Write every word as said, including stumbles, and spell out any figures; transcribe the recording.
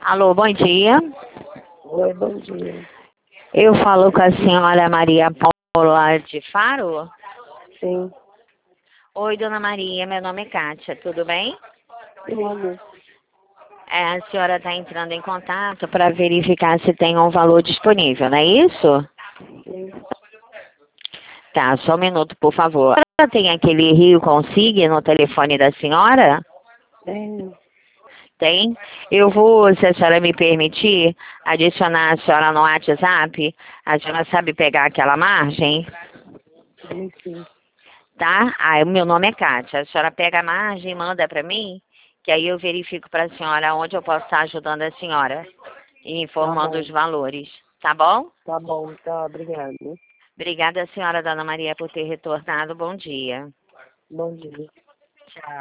Alô, bom dia. Oi, bom dia. Eu falo com a senhora Maria Paula de Faro? Sim. Oi, dona Maria, meu nome é Kátia, tudo bem? Tudo. É, a senhora está entrando em contato para verificar se tem um valor disponível, não é isso? Sim. Tá, só um minuto, por favor. A senhora tem aquele Rio Consigne no telefone da senhora? Tenho. Tem? Eu vou, se a senhora me permitir, adicionar a senhora no WhatsApp. A senhora sabe pegar aquela margem? Sim, sim. Tá? Ah, o meu nome é Kátia. A senhora pega a margem e manda para mim, que aí eu verifico para a senhora onde eu posso estar ajudando a senhora e Tá informando bom. os valores. Tá bom? Tá bom, tá. Obrigada. Obrigada, senhora Dona Maria, por ter retornado. Bom dia. Bom dia. Tchau.